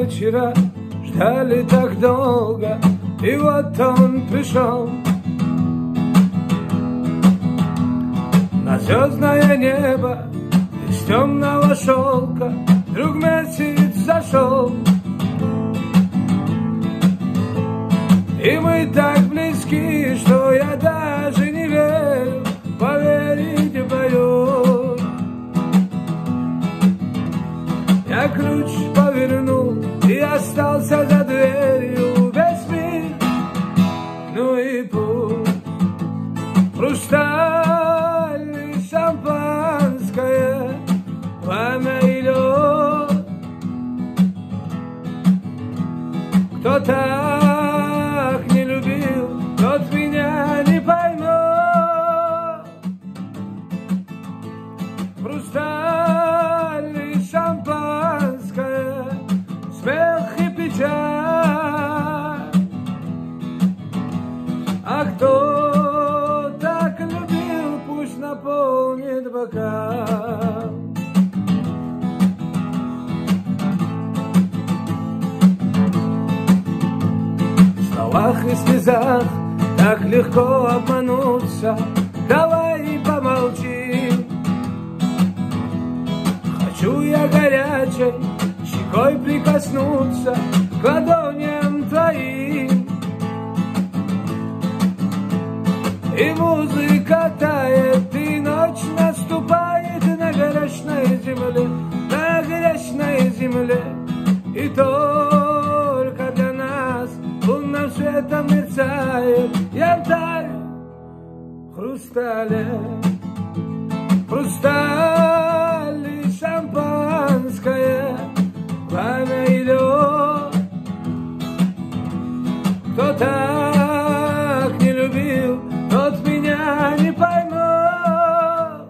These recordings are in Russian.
вечера ждали так долго, и вот он пришел. На звездное небо из темного шелка вдруг месяц зашел. И мы так близки, что я даже не верю, поверить боюсь. Я ключ повернул и остался за дверью весь мир, ну и пусть. Хрусталь и шампанское, пламя и лед. Кто так не любил, тот меня не поймет. Хрусталь и шампанское, смех и печаль. А кто так любил, пусть наполнит бокал. В словах и слезах так легко обмануться, давай помолчим. Хочу я горячей щекой прикоснуться к ладоням твоим. И музыка тает, и ночь наступает на грешной земле, на грешной земле. И только для нас лунным светом мерцает янтарь хрусталя. Хрусталь и шампанское, пламя и лед. Кто так не любил, тот меня не поймет.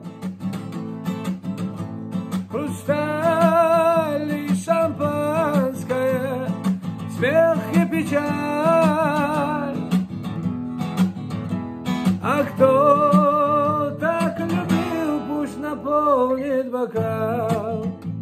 Хрусталь и шампанское, смех и печаль. А кто так любил, пусть наполнит бокал.